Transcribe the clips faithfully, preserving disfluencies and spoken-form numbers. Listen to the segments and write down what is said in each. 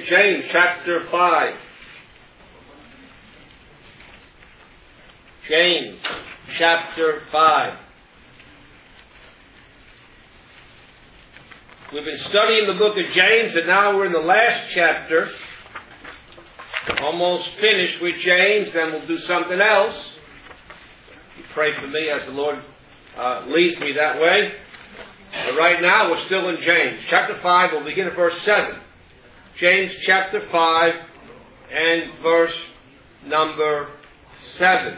of James, chapter five. James, chapter five. We've been studying the book of James, and now we're in the last chapter. Almost finished with James, then we'll do something else. You pray for me as the Lord uh, leads me that way. But right now, we're still in James. Chapter five, we'll begin at verse seven. James chapter five and verse number seven.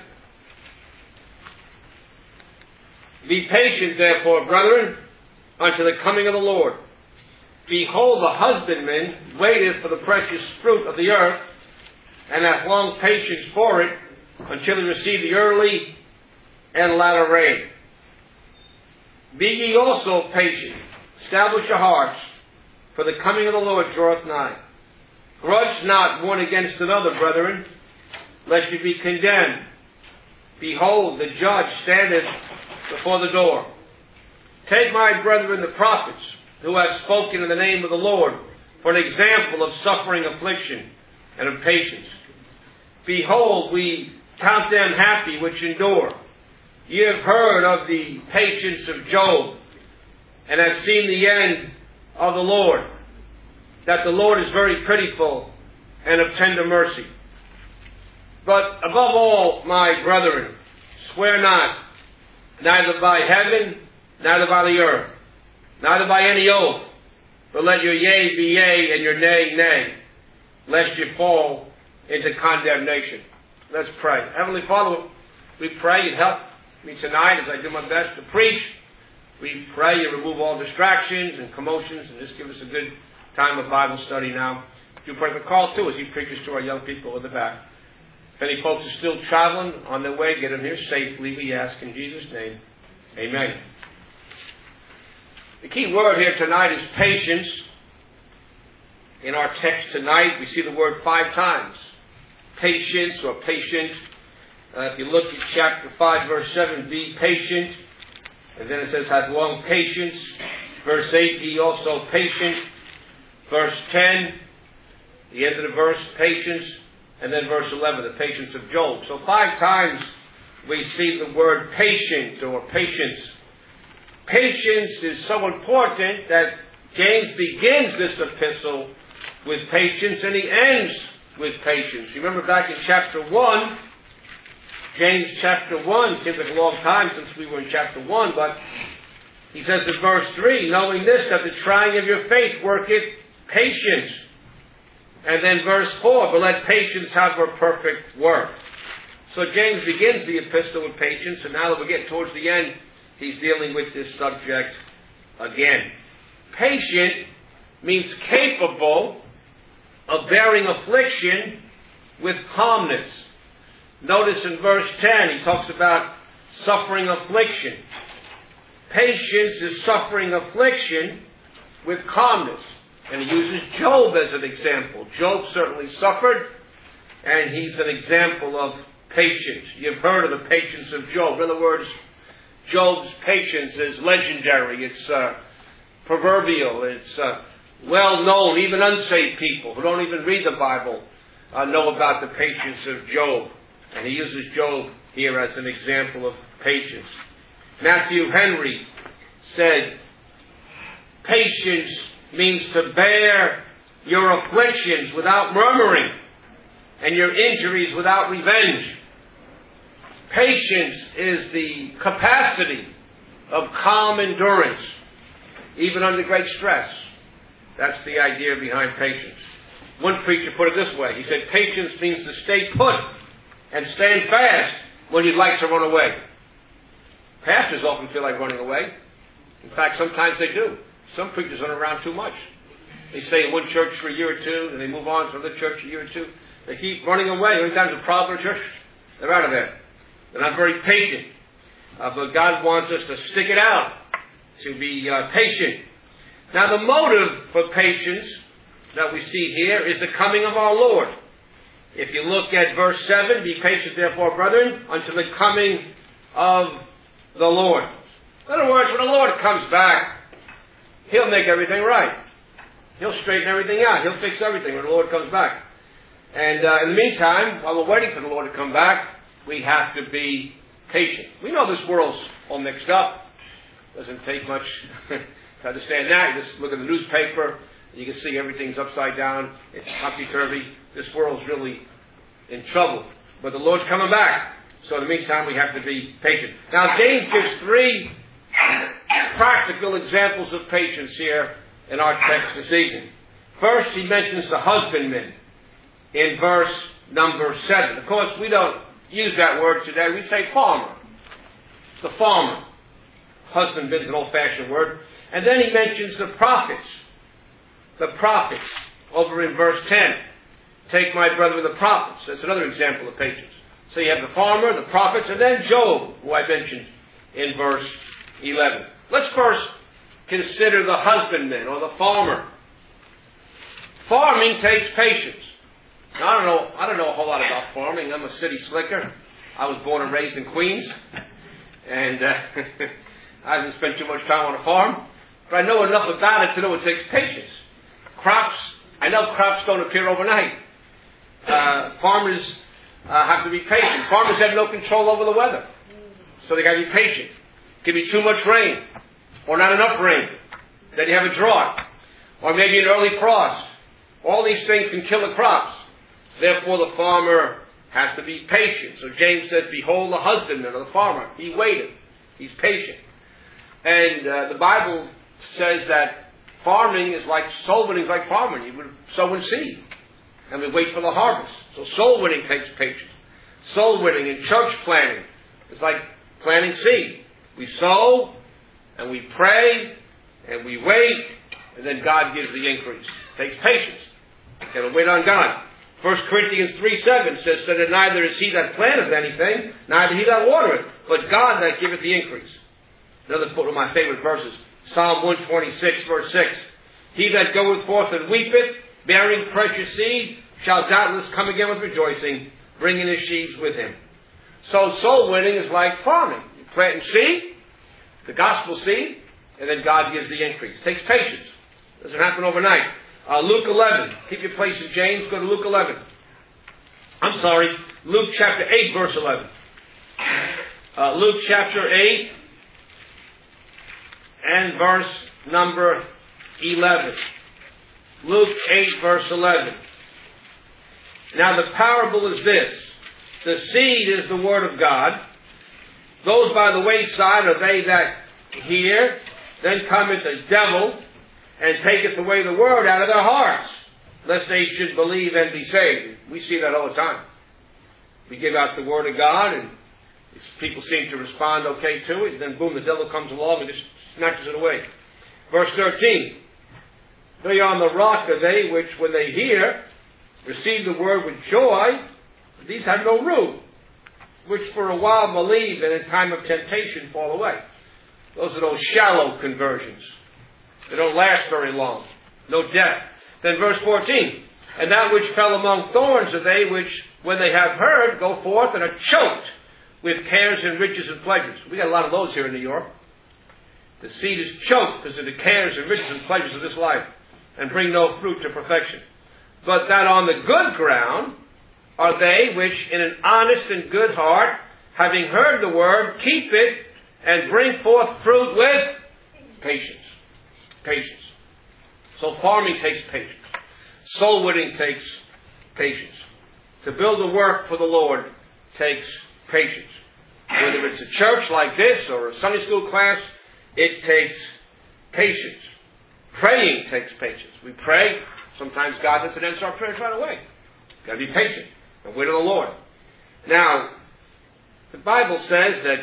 Be patient, therefore, brethren, unto the coming of the Lord. Behold, the husbandman waiteth for the precious fruit of the earth, and hath long patience for it, until he receive the early and latter rain. Be ye also patient, establish your hearts, for the coming of the Lord draweth nigh. Grudge not one against another, brethren, lest you be condemned. Behold, the judge standeth before the door. Take my brethren the prophets, who have spoken in the name of the Lord, for an example of suffering, affliction, and of patience. Behold, we count them happy which endure. Ye have heard of the patience of Job, and have seen the end of the Lord, that the Lord is very pitiful and of tender mercy. But above all, my brethren, swear not, neither by heaven, neither by the earth, neither by any oath, but let your yea be yea, and your nay, nay, lest you fall into condemnation. Let's pray. Heavenly Father, we pray you'd help me tonight as I do my best to preach. We pray you remove all distractions and commotions, and just give us a good time of Bible study now. Do pray for Carl too as he preaches to our young people in the back. If any folks are still traveling on their way, get them here safely, we ask in Jesus' name. Amen. The key word here tonight is patience. In our text tonight, we see the word five times. Patience or patient. Uh, if you look at chapter five, verse seven, be patient. And then it says, have long patience. Verse eight, be also patient. Verse ten, the end of the verse, patience. And then verse eleven, the patience of Job. So five times we see the word patient or patience. Patience is so important that James begins this epistle with patience and he ends with patience. You remember back in chapter one, James chapter one, seems like a long time since we were in chapter one, but he says in verse three, knowing this, that the trying of your faith worketh patience. And then verse four, but let patience have her perfect work. So James begins the epistle with patience, and now that we're getting towards the end, he's dealing with this subject again. Patient means capable of bearing affliction with calmness. Notice in verse ten, he talks about suffering affliction. Patience is suffering affliction with calmness. And he uses Job as an example. Job certainly suffered, and he's an example of patience. You've heard of the patience of Job. In other words, Job's patience is legendary. It's uh, proverbial. It's uh, well known. Even unsaved people who don't even read the Bible uh, know about the patience of Job. And he uses Job here as an example of patience. Matthew Henry said, patience means to bear your afflictions without murmuring and your injuries without revenge. Patience is the capacity of calm endurance, even under great stress. That's the idea behind patience. One preacher put it this way. He said, patience means to stay put and stand fast when you'd like to run away. Pastors often feel like running away. In fact, sometimes they do. Some preachers run around too much. They stay in one church for a year or two, and they move on to another church a year or two. They keep running away. Every time there's a problem in church, they're out of there. They're not very patient. Uh, but God wants us to stick it out, to be uh, patient. Now, the motive for patience that we see here is the coming of our Lord. If you look at verse seven, be patient, therefore, brethren, unto the coming of the Lord. In other words, when the Lord comes back, He'll make everything right. He'll straighten everything out. He'll fix everything when the Lord comes back. And uh, in the meantime, while we're waiting for the Lord to come back, we have to be patient. We know this world's all mixed up. Doesn't take much to understand that. You just look at the newspaper, you can see everything's upside down. It's topsy-turvy. This world's really in trouble. But the Lord's coming back. So in the meantime, we have to be patient. Now, James gives three practical examples of patience here in our text this evening. First, he mentions the husbandman in verse number seven. Of course, we don't use that word today. We say farmer. The farmer. Husbandman is an old-fashioned word. And then he mentions the prophets. The prophets. Over in verse ten. Take my brother the prophets. That's another example of patience. So you have the farmer, the prophets, and then Job, who I mentioned in verse eleven. Let's first consider the husbandman or the farmer. Farming takes patience. Now, I don't know. I don't know a whole lot about farming. I'm a city slicker. I was born and raised in Queens, and uh, I haven't spent too much time on a farm. But I know enough about it to know it takes patience. Crops. I know crops don't appear overnight. Uh, farmers uh, have to be patient. Farmers have no control over the weather, so they got to be patient. It could be too much rain, or not enough rain. Then you have a drought, or maybe an early frost. All these things can kill the crops. Therefore, the farmer has to be patient. So James says, "Behold, the husbandman or the farmer. He waited. He's patient." And uh, the Bible says that farming is like soul winning, is like farming. You would sow and seed, and we wait for the harvest. So soul winning takes patience. Soul winning and church planting is like planting seed. We sow, and we pray, and we wait, and then God gives the increase. It takes patience. You got to wait on God. First Corinthians three seven says, "So that neither is he that planteth anything, neither he that watereth, but God that giveth the increase." Another one of my favorite verses, Psalm one twenty-six, verse six. "He that goeth forth and weepeth, bearing precious seed, shall doubtless come again with rejoicing, bringing his sheaves with him." So soul winning is like farming. You plant seed, the gospel seed, and then God gives the increase. It takes patience. It doesn't happen overnight. Uh, Luke eleven. Keep your place in James. Go to Luke eleven. I'm sorry. Luke chapter eight, verse eleven. Uh, Luke chapter eight and verse number eleven. Luke eight, verse eleven. Now the parable is this. The seed is the word of God. Those by the wayside are they that hear. Then cometh the devil, and taketh away the word out of their hearts, lest they should believe and be saved. We see that all the time. We give out the word of God, and people seem to respond okay to it, and then boom, the devil comes along and just snatches it away. Verse thirteen. "They on the rock are they which, when they hear, receive the word with joy. These have no root, which for a while believe, and in time of temptation fall away." Those are those shallow conversions. They don't last very long. No depth. Then verse fourteen. "And that which fell among thorns are they which, when they have heard, go forth and are choked with cares and riches and pleasures." We got a lot of those here in New York. The seed is choked because of the cares and riches and pleasures of this life, and bring no fruit to perfection. "But that on the good ground are they which, in an honest and good heart, having heard the word, keep it, and bring forth fruit with patience." Patience. So farming takes patience. Soul winning takes patience. To build a work for the Lord takes patience. Whether it's a church like this or a Sunday school class, it takes patience. Praying takes patience. We pray. Sometimes God doesn't answer our prayers right away. Got to be patient and wait on the Lord. Now, the Bible says that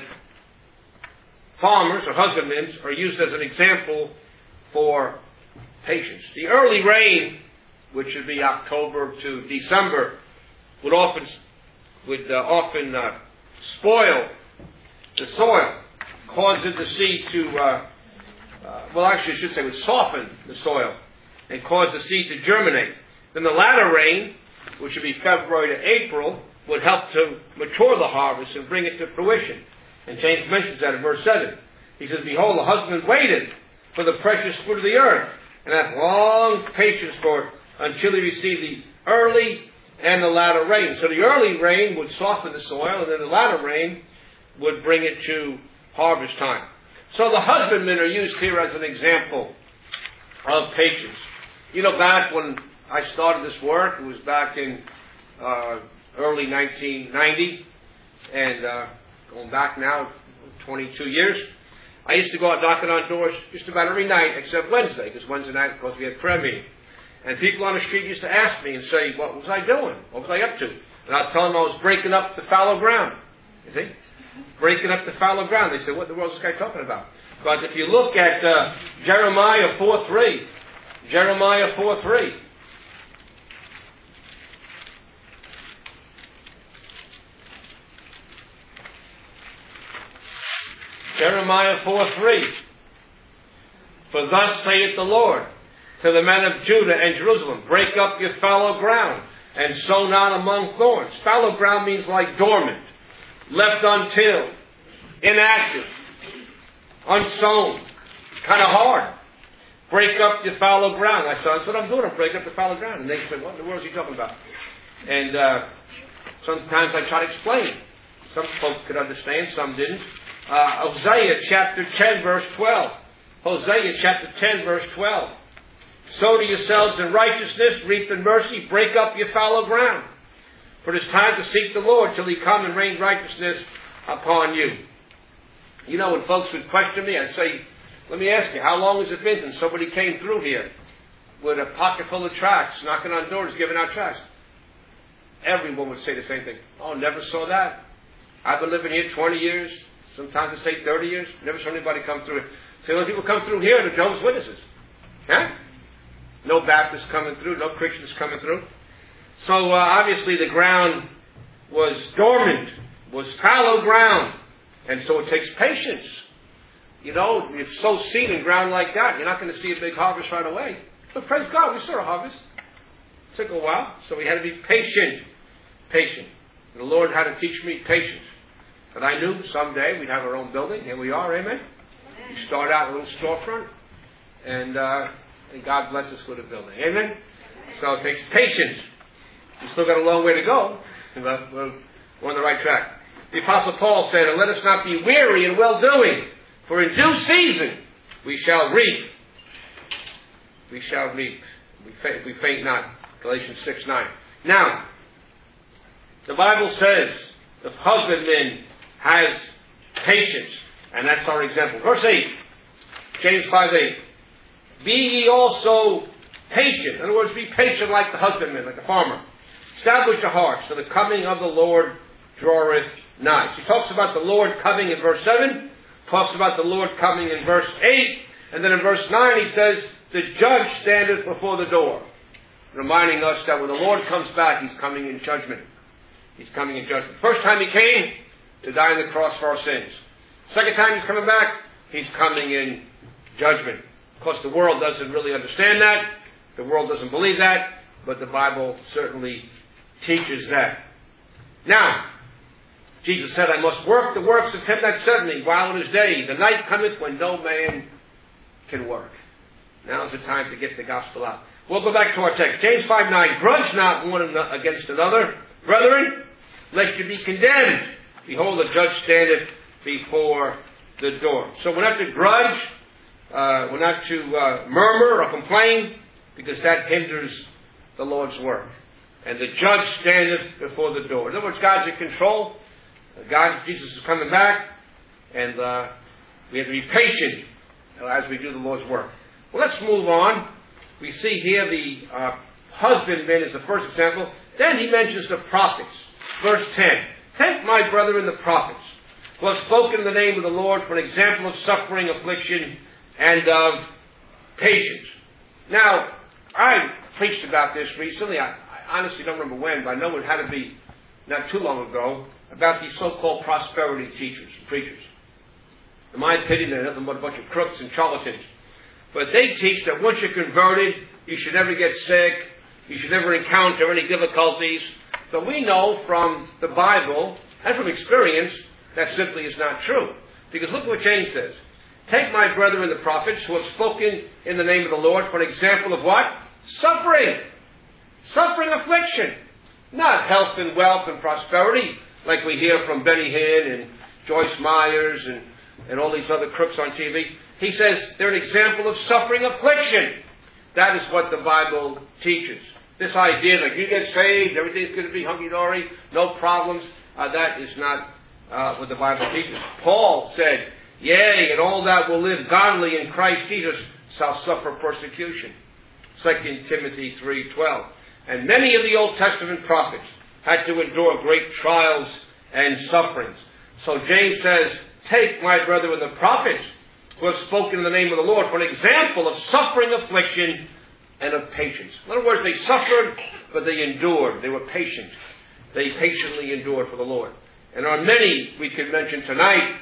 farmers or husbandmen are used as an example for patience. The early rain, which would be October to December, would often would uh, often uh, spoil the soil, causes the seed to uh, uh, well, actually, I should say, would soften the soil and cause the seed to germinate. Then the latter rain, which would be February to April, would help to mature the harvest and bring it to fruition. And James mentions that in verse seven. He says, "Behold, the husband waited for the precious fruit of the earth, and hath long patience for it, until he receive the early and the latter rain. So the early rain would soften the soil, and then the latter rain would bring it to harvest time. So the husbandmen are used here as an example of patience. You know, back when I started this work, it was back in uh, early nineteen ninety, and uh, going back now twenty-two years, I used to go out knocking on doors just about every night except Wednesday, because Wednesday night, of course, we had prayer meeting. And people on the street used to ask me and say, what was I doing? What was I up to? And I'd tell them I was breaking up the fallow ground. You see? Breaking up the fallow ground. They said, what in the world is this guy talking about? But if you look at uh, Jeremiah four three, Jeremiah four three, Jeremiah four three, for thus saith the Lord to the men of Judah and Jerusalem, break up your fallow ground, and sow not among thorns. Fallow ground means like dormant, left untilled, inactive, unsown. It's kind of hard. Break up your fallow ground. I said, that's what I'm doing. I'm breaking up the fallow ground. And they said, what in the world is he talking about? And uh, sometimes I try to explain. Some folks could understand, some didn't. Uh, Hosea chapter ten, verse twelve. Hosea chapter ten, verse twelve. Sow to yourselves in righteousness, reap in mercy, break up your fallow ground. For it is time to seek the Lord till he come and rain righteousness upon you. You know, when folks would question me, I'd say, let me ask you, how long has it been since somebody came through here with a pocket full of tracts, knocking on doors, giving out tracts? Everyone would say the same thing. Oh, never saw that. I've been living here twenty years. Sometimes I say thirty years. Never saw anybody come through it. So when people come through here, they're Jehovah's Witnesses. Huh? No Baptists coming through, no Christians coming through. So uh, obviously the ground was dormant, was fallow ground. And so it takes patience. You know, if you sow seed in ground like that, you're not going to see a big harvest right away. But praise God, we saw a harvest. It took a while. So we had to be patient. Patient. And the Lord had to teach me patience. And I knew someday we'd have our own building. Here we are, amen? You start out in a little storefront. And, uh, and God bless us with a building. Amen? So it takes patience. We've still got a long way to go. But we're on the right track. The Apostle Paul said, and let us not be weary in well-doing, for in due season we shall reap. We shall reap. We faint, we faint not. Galatians six nine. Now, the Bible says the husbandman has patience, and that's our example. Verse eight, James five eight. Be ye also patient. In other words, be patient like the husbandman, like the farmer. Establish your hearts, for the coming of the Lord draweth nigh. He talks about the Lord coming in verse seven, talks about the Lord coming in verse eight, and then in verse nine he says, the judge standeth before the door, reminding us that when the Lord comes back, he's coming in judgment. He's coming in judgment. First time he came, to die on the cross for our sins. Second time he's coming back, he's coming in judgment. Of course, the world doesn't really understand that. The world doesn't believe that, but the Bible certainly teaches that. Now, Jesus said, I must work the works of him that sent me while it is day. The night cometh when no man can work. Now's the time to get the gospel out. We'll go back to our text. James five nine. Grudge not one against another, brethren, lest you be condemned. Behold, the judge standeth before the door. So we're not to grudge. Uh, we're not to uh, murmur or complain, because that hinders the Lord's work. And the judge standeth before the door. In other words, God's in control. God, Jesus is coming back, and uh, we have to be patient as we do the Lord's work. Well, let's move on. We see here the uh, husbandman is the first example. Then he mentions the prophets. Verse ten. Take my brethren the prophets, who have spoken in the name of the Lord, for an example of suffering, affliction, and of patience. Now, I preached about this recently. I, I honestly don't remember when, but I know it had to be not too long ago, about these so-called prosperity teachers and preachers. In my opinion, they're nothing but a bunch of crooks and charlatans. But they teach that once you're converted, you should never get sick, you should never encounter any difficulties. But we know from the Bible and from experience that simply is not true. Because look what James says. take my brethren the prophets who have spoken in the name of the Lord for an example of what? Suffering. Suffering affliction. Not health and wealth and prosperity like we hear from Benny Hinn and Joyce Myers and, and all these other crooks on T V. He says they're an example of suffering affliction. That is what the Bible teaches. This idea that you get saved, everything's going to be hunky-dory, no problems, uh, that is not uh, what the Bible teaches. Paul said, yea, and all that will live godly in Christ Jesus shall suffer persecution. Second Timothy three twelve. And many of the Old Testament prophets had to endure great trials and sufferings. So James says, take my brethren the prophets who have spoken in the name of the Lord for an example of suffering, affliction, and of patience. In other words, they suffered, but they endured. They were patient. They patiently endured for the Lord. And there are many we could mention tonight.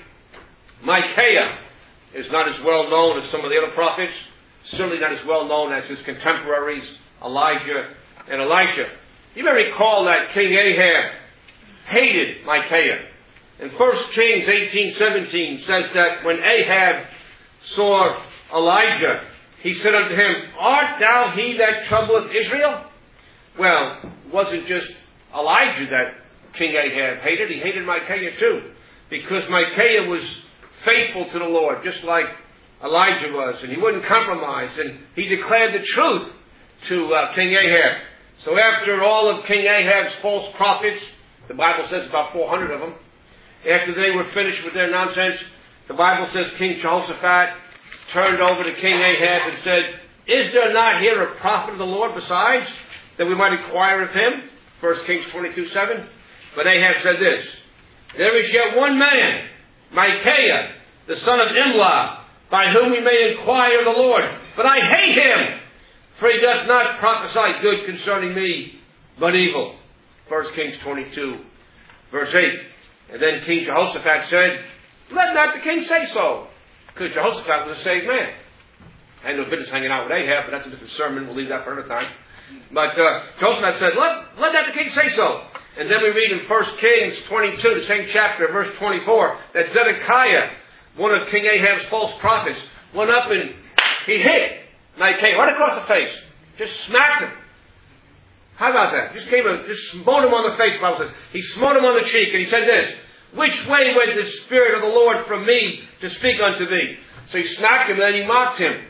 Micaiah is not as well known as some of the other prophets. Certainly not as well known as his contemporaries, Elijah and Elisha. You may recall that King Ahab hated Micaiah. And First Kings eighteen seventeen says that when Ahab saw Elijah, he said unto him, art thou he that troubleth Israel? Well, it wasn't just Elijah that King Ahab hated. He hated Micaiah too. Because Micaiah was faithful to the Lord, just like Elijah was. And he wouldn't compromise. And he declared the truth to uh, King Ahab. So after all of King Ahab's false prophets, the Bible says about four hundred of them, after they were finished with their nonsense, the Bible says King Jehoshaphat turned over to King Ahab and said, is there not here a prophet of the Lord besides, that we might inquire of him? First Kings twenty-two seven. But Ahab said this, there is yet one man, Micaiah, the son of Imlah, by whom we may inquire of the Lord. But I hate him, for he doth not prophesy good concerning me, but evil. First Kings twenty-two, verse eight. And then King Jehoshaphat said, let not the king say so. Because Jehoshaphat was a saved man. I had no business hanging out with Ahab, but that's a different sermon. We'll leave that for another time. But uh, Jehoshaphat said, let, let not the king say so. And then we read in First Kings twenty-two, the same chapter, verse twenty-four, that Zedekiah, one of King Ahab's false prophets, went up and he hit Micaiah right across the face. Just smacked him. How about that? Just gave him, just smote him on the face, the Bible says. He smote him on the cheek, and he said this, which way went the Spirit of the Lord from me to speak unto thee? So he smacked him, and then he mocked him.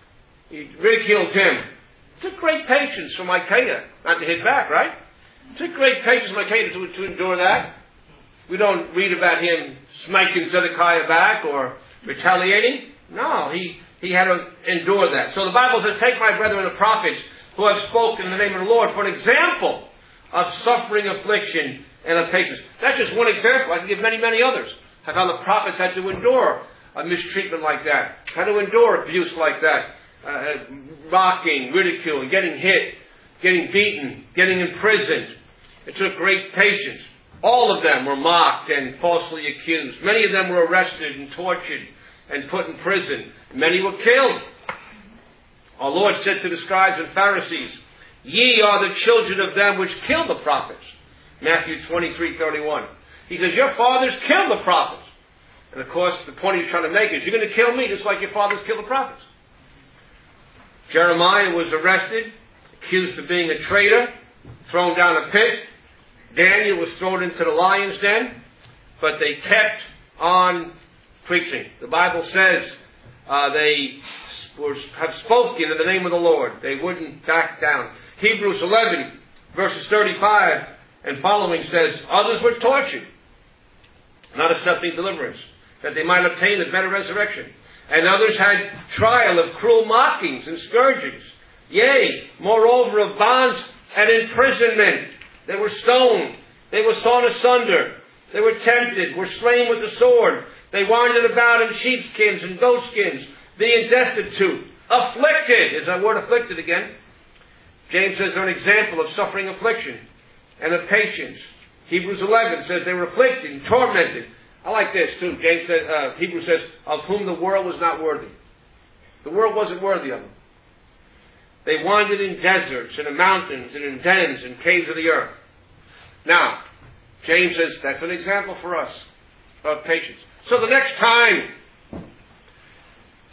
He ridiculed him. It took great patience for Micaiah not to hit back, right? It took great patience for Micaiah to, to endure that. We don't read about him smacking Zedekiah back or retaliating. No, he, he had to endure that. So the Bible says, take my brethren the prophets who have spoken in the name of the Lord for an example of suffering, affliction, and of patience. That's just one example. I can give many, many others. How the prophets had to endure a mistreatment like that. Had to endure abuse like that. Uh, mocking, ridiculing, getting hit, getting beaten, getting imprisoned. It took great patience. All of them were mocked and falsely accused. Many of them were arrested and tortured and put in prison. Many were killed. Our Lord said to the scribes and Pharisees, ye are the children of them which killed the prophets. Matthew twenty-three thirty-one. He says, your fathers killed the prophets. And of course, the point he's trying to make is, you're going to kill me just like your fathers killed the prophets. Jeremiah was arrested, accused of being a traitor, thrown down a pit. Daniel was thrown into the lion's den, but they kept on preaching. The Bible says uh, they were, have spoken in the name of the Lord. They wouldn't back down. Hebrews eleven, verses thirty-five and following says, others were tortured, not accepting deliverance, that they might obtain a better resurrection. And others had trial of cruel mockings and scourgings. Yea, moreover of bonds and imprisonment. They were stoned. They were sawn asunder. They were tempted, were slain with the sword. They wandered about in sheepskins and goatskins, being destitute. Afflicted. Is that word afflicted again? James says they're an example of suffering, affliction, and of patience. Hebrews eleven says they were afflicted and tormented. I like this too. James says, uh, Hebrews says, of whom the world was not worthy. The world wasn't worthy of them. They wandered in deserts and in mountains and in dens and caves of the earth. Now, James says that's an example for us of patience. So the next time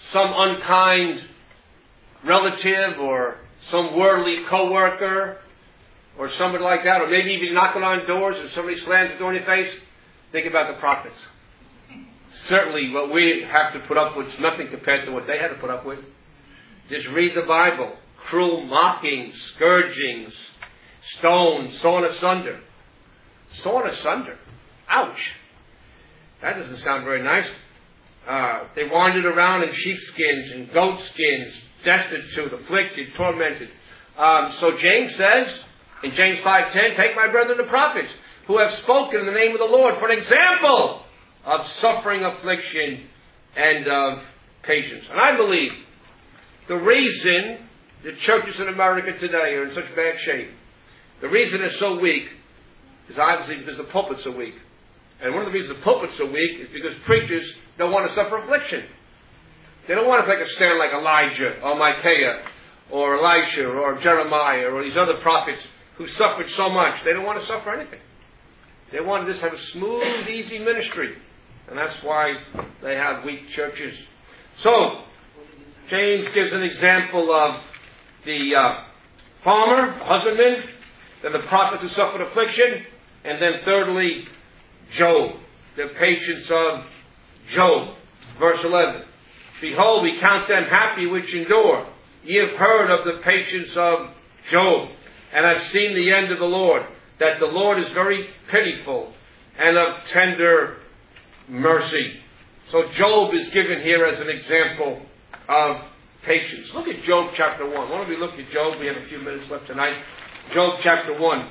some unkind relative or some worldly co-worker or somebody like that, or maybe even knocking on doors and somebody slams the door in your face, think about the prophets. Certainly what we have to put up with is nothing compared to what they had to put up with. Just read the Bible. Cruel mockings, scourgings, stones, sawn asunder. Sawn asunder. Ouch. That doesn't sound very nice. Uh, they wandered around in sheepskins and goatskins, destitute, afflicted, tormented. Um, so James says, in James five ten, take my brethren the prophets, who have spoken in the name of the Lord for an example of suffering, affliction, and of patience. And I believe the reason the churches in America today are in such bad shape, the reason they're so weak, is obviously because the pulpits are weak. And one of the reasons the pulpits are weak is because preachers don't want to suffer affliction. They don't want to take a stand like Elijah or Micaiah or Elisha or Jeremiah or these other prophets who suffered so much. They don't want to suffer anything. They want to just have a smooth, easy ministry. And that's why they have weak churches. So, James gives an example of the uh, farmer, husbandman, then the prophets who suffered affliction, and then thirdly, Job, the patience of Job. Verse eleven. Behold, we count them happy which endure. Ye have heard of the patience of Job, and have seen the end of the Lord, that the Lord is very pitiful and of tender mercy. So Job is given here as an example of patience. Look at Job chapter one. Why don't we look at Job? We have a few minutes left tonight. Job chapter one.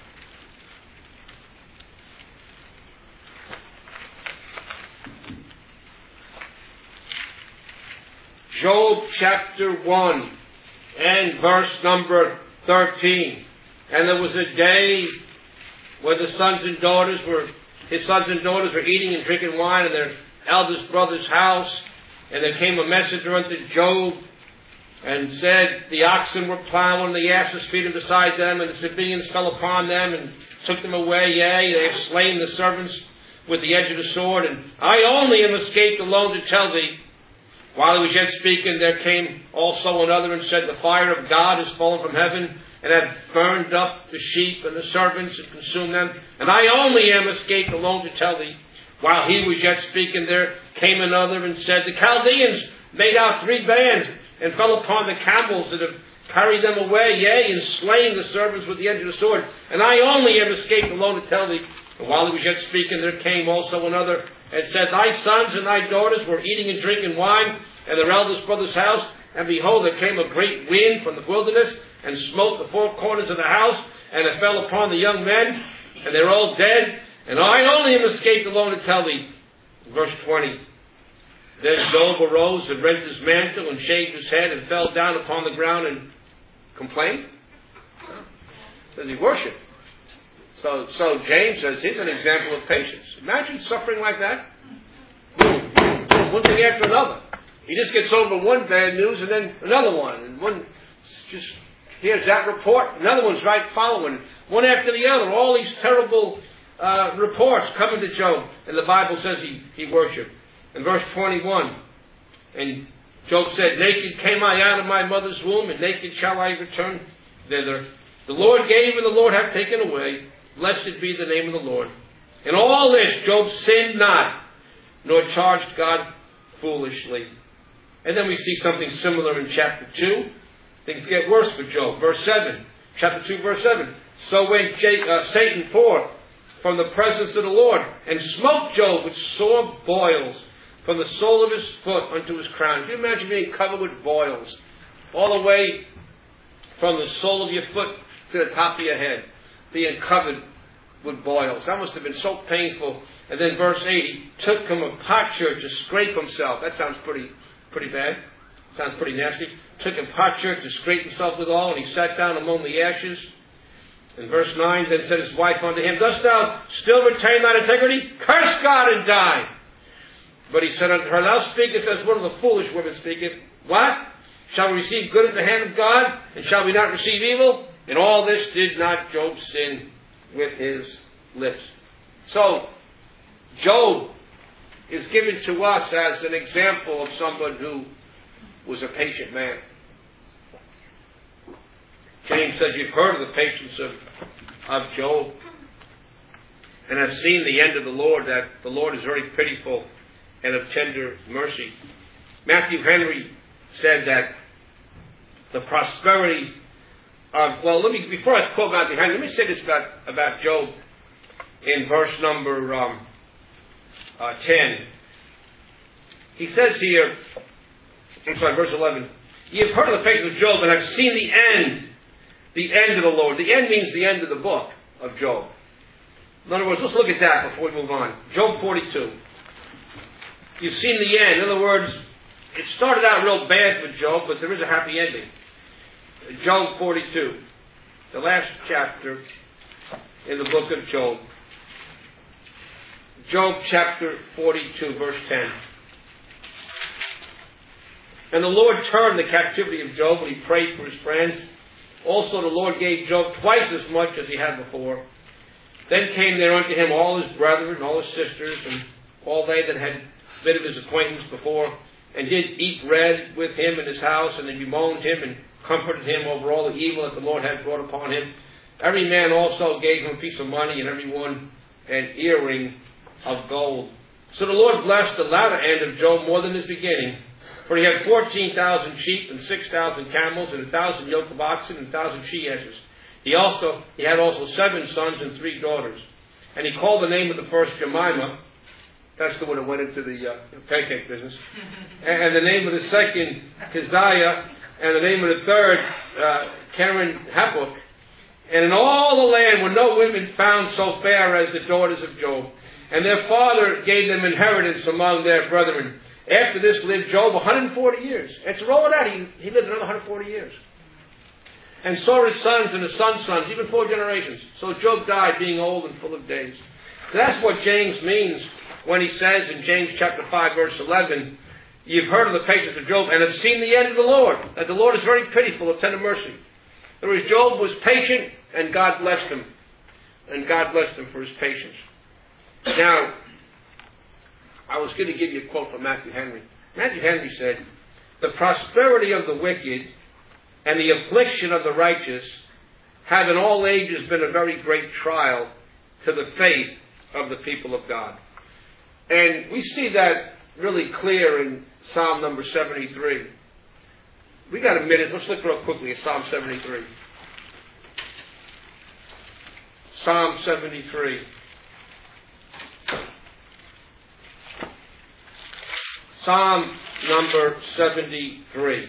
Job chapter one and verse number thirteen. And there was a day where the sons and daughters were, his sons and daughters were eating and drinking wine in their eldest brother's house. And there came a messenger unto Job and said, the oxen were plowing, the asses feeding beside them, and the Sabaeans fell upon them and took them away. Yea, they have slain the servants with the edge of the sword. And I only am escaped alone to tell thee. While he was yet speaking, there came also another and said, the fire of God is fallen from heaven, and hath burned up the sheep and the servants and consumed them. And I only am escaped alone to tell thee. While he was yet speaking, there came another and said, the Chaldeans made out three bands, and fell upon the camels that have carried them away, yea, and slain the servants with the edge of the sword. And I only am escaped alone to tell thee. And while he was yet speaking, there came also another and said, thy sons and thy daughters were eating and drinking wine in their eldest brother's house. And behold, there came a great wind from the wilderness, and smote the four corners of the house, and it fell upon the young men, and they're all dead. And I only am escaped alone to tell thee. Verse twenty. Then Job arose and rent his mantle and shaved his head and fell down upon the ground and complained. Says he worshipped. So, so James says here's an example of patience. Imagine suffering like that. Boom, boom, boom, one thing after another. He just gets over one bad news and then another one. And one just hears that report. Another one's right following. One after the other. All these terrible uh, reports coming to Job. And the Bible says he, he worshipped. In verse twenty-one, and Job said, naked came I out of my mother's womb, and naked shall I return thither. The Lord gave, and the Lord hath taken away. Blessed be the name of the Lord. In all this, Job sinned not, nor charged God foolishly. And then we see something similar in chapter two. Things get worse for Job. Verse seven. Chapter two, verse seven. So went J- uh, Satan forth from the presence of the Lord, and smote Job with sore boils, from the sole of his foot unto his crown. Can you imagine being covered with boils all the way from the sole of your foot to the top of your head, being covered with boils? That must have been so painful. And then verse eight, he took him a potsherd to scrape himself. That sounds pretty pretty bad. Sounds pretty nasty. Took him potsherd to scrape himself withal, and he sat down among the ashes. In verse nine, then said his wife unto him, dost thou still retain thine integrity? Curse God and die. But he said unto her, thou speakest as one of the foolish women speaketh. What? Shall we receive good at the hand of God, and shall we not receive evil? In all this did not Job sin with his lips. So, Job is given to us as an example of someone who was a patient man. James says, you've heard of the patience of, of Job, and have seen the end of the Lord, that the Lord is very pitiful and of tender mercy. Matthew Henry said that the prosperity of, well, let me, before I quote Matthew Henry, let me say this about, about Job in verse number um, uh, ten. He says here, I'm sorry, verse eleven, ye have heard of the patience of Job, and have seen the end, the end of the Lord. The end means the end of the book of Job. In other words, let's look at that before we move on. Job forty-two. You've seen the end. In other words, it started out real bad for Job, but there is a happy ending. Job forty-two, the last chapter in the book of Job. Job chapter forty-two, verse ten. And the Lord turned the captivity of Job when he prayed for his friends. Also the Lord gave Job twice as much as he had before. Then came there unto him all his brethren, all his sisters, and all they that had been of his acquaintance before, and did eat bread with him in his house, and they bemoaned him, and comforted him over all the evil that the Lord had brought upon him. Every man also gave him a piece of money, and every one an earring of gold. So the Lord blessed the latter end of Job more than his beginning. For he had fourteen thousand sheep, and six thousand camels, and a thousand yoke of oxen, and a thousand she-asses. He also he had also seven sons and three daughters. And he called the name of the first Jemima. That's the one that went into the uh, pancake business. And, and the name of the second Keziah, and the name of the third uh, Karen Hapuk. And in all the land were no women found so fair as the daughters of Job. And their father gave them inheritance among their brethren. After this lived Job one hundred forty years. And to roll it out, he, he lived another one hundred forty years. And saw his sons and his sons' sons, even four generations. So Job died being old and full of days. So that's what James means when he says in James chapter five, verse eleven, you've heard of the patience of Job and have seen the end of the Lord, that the Lord is very pitiful of tender mercy. In other words, Job was patient, and God blessed him. And God blessed him for his patience. Now, I was going to give you a quote from Matthew Henry. Matthew Henry said, the prosperity of the wicked and the affliction of the righteous have in all ages been a very great trial to the faith of the people of God. And we see that really clear in Psalm number seventy-three. We got a minute. Let's look real quickly at Psalm seventy-three. Psalm seventy-three. Psalm number seventy-three.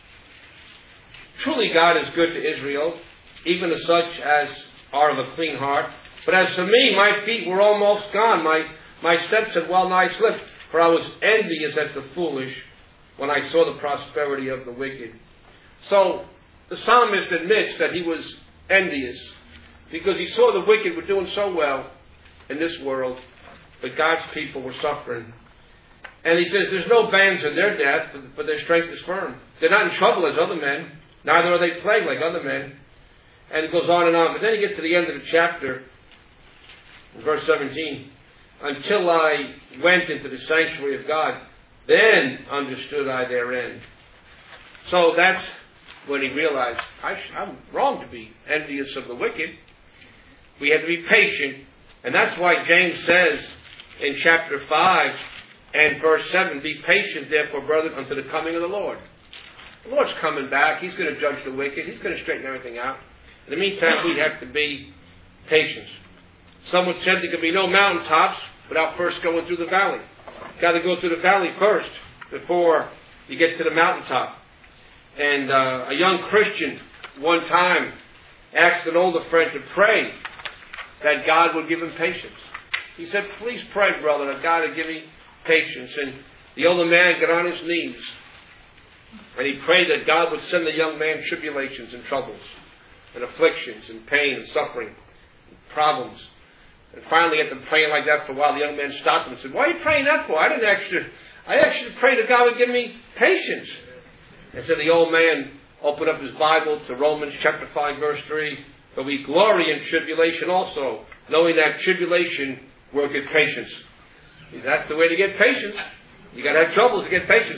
Truly God is good to Israel, even to such as are of a clean heart. But as for me, my feet were almost gone. My, my steps had well nigh slipped. For I was envious at the foolish when I saw the prosperity of the wicked. So the psalmist admits that he was envious because he saw the wicked were doing so well in this world, but God's people were suffering. And he says there's no bands in their death, but their strength is firm. They're not in trouble as other men, neither are they plagued like other men. And it goes on and on. But then he gets to the end of the chapter, verse seventeen. Until I went into the sanctuary of God, then understood I their end. So that's when he realized, I sh- I'm wrong to be envious of the wicked. We have to be patient. And that's why James says in chapter five and verse seven, be patient, therefore, brethren, unto the coming of the Lord. The Lord's coming back. He's going to judge the wicked. He's going to straighten everything out. In the meantime, we have to be patient. Someone said there could be no mountaintops without first going through the valley. You've got to go through the valley first before you get to the mountaintop. And uh, a young Christian one time asked an older friend to pray that God would give him patience. He said, please pray, brother, that God would give me patience. And the older man got on his knees and he prayed that God would send the young man tribulations and troubles and afflictions and pain and suffering and problems. And finally, after praying like that for a while, the young man stopped him and said, why are you praying that for? I didn't actually, I actually prayed that God would give me patience. And so the old man opened up his Bible to Romans chapter five, verse three. But we glory in tribulation also, knowing that tribulation worketh patience. He said, that's the way to get patience. You got to have troubles to get patience.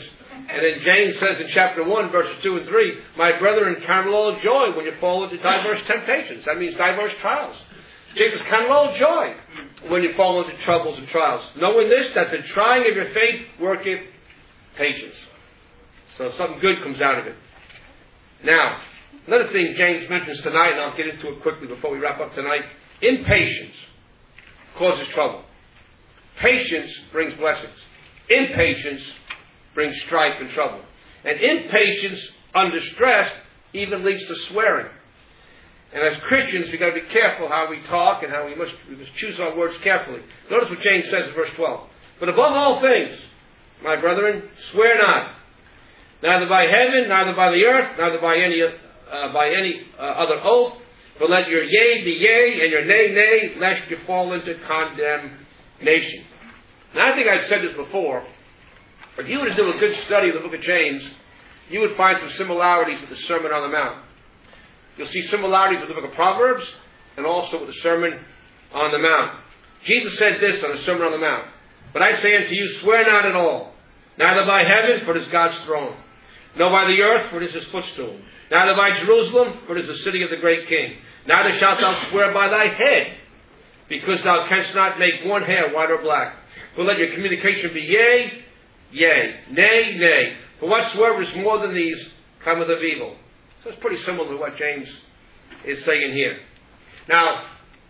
And then James says in chapter one, verses two and three, my brethren, count it all joy when you fall into diverse temptations. That means diverse trials. James says, count it all joy when you fall into troubles and trials. Knowing this, that the trying of your faith worketh patience. So something good comes out of it. Now, another thing James mentions tonight, and I'll get into it quickly before we wrap up tonight. Impatience causes trouble. Patience brings blessings. Impatience brings strife and trouble. And impatience under stress even leads to swearing. And as Christians, we've got to be careful how we talk and how we must, we must choose our words carefully. Notice what James says in verse twelve. But above all things, my brethren, swear not, neither by heaven, neither by the earth, neither by any uh, by any uh, other oath, but let your yea be yea, and your nay, nay, lest you fall into condemnation. Now, I think I've said this before. If you were to do a good study of the book of James, you would find some similarities with the Sermon on the Mount. You'll see similarities with the book of Proverbs and also with the Sermon on the Mount. Jesus said this on the Sermon on the Mount. But I say unto you, swear not at all, neither by heaven, for it is God's throne, nor by the earth, for it is his footstool, neither by Jerusalem, for it is the city of the great king. Neither shalt thou swear by thy head, because thou canst not make one hair white or black. But let your communication be yea, yea, nay, nay. For whatsoever is more than these cometh of evil. So it's pretty similar to what James is saying here. Now,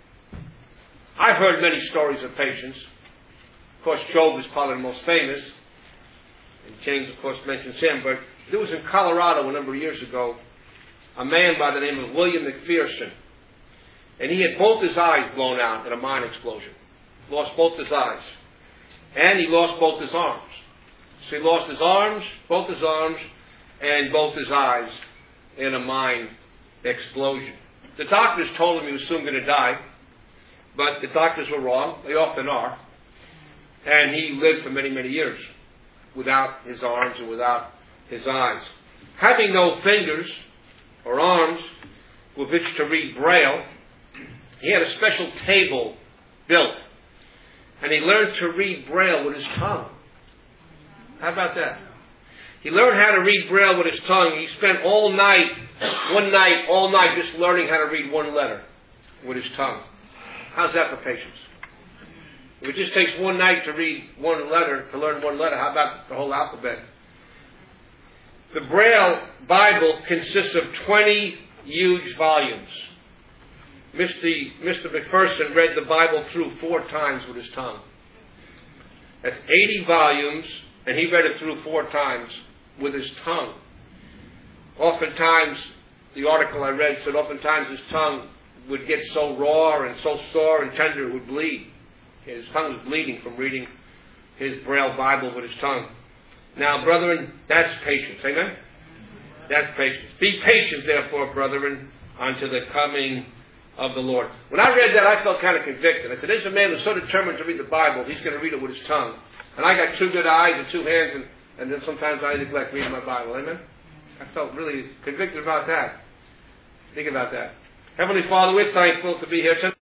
I've heard many stories of patience. Of course, Job is probably the most famous. And James, of course, mentions him. But there was in Colorado a number of years ago a man by the name of William McPherson. And he had both his eyes blown out in a mine explosion. Lost both his eyes. And he lost both his arms. So he lost his arms, both his arms, and both his eyes in a mine explosion. The doctors told him he was soon going to die. But the doctors were wrong. They often are. And he lived for many, many years without his arms and without his eyes. Having no fingers or arms with which to read Braille, he had a special table built. And he learned to read Braille with his tongue. How about that? He learned how to read Braille with his tongue. He spent all night, one night, all night just learning how to read one letter with his tongue. How's that for patience? If it just takes one night to read one letter, to learn one letter, how about the whole alphabet? The Braille Bible consists of twenty huge volumes. Mister Mister McPherson read the Bible through four times with his tongue. That's eighty volumes, and he read it through four times with his tongue. Oftentimes, the article I read said oftentimes his tongue would get so raw and so sore and tender it would bleed. His tongue was bleeding from reading his Braille Bible with his tongue. Now, brethren, that's patience. Amen? That's patience. Be patient, therefore, brethren, unto the coming of the Lord. When I read that, I felt kind of convicted. I said, there's a man who's so determined to read the Bible, he's going to read it with his tongue. And I got two good eyes and two hands, and, and then sometimes I neglect reading my Bible. Amen? I felt really convicted about that. Think about that. Heavenly Father, we're thankful to be here tonight.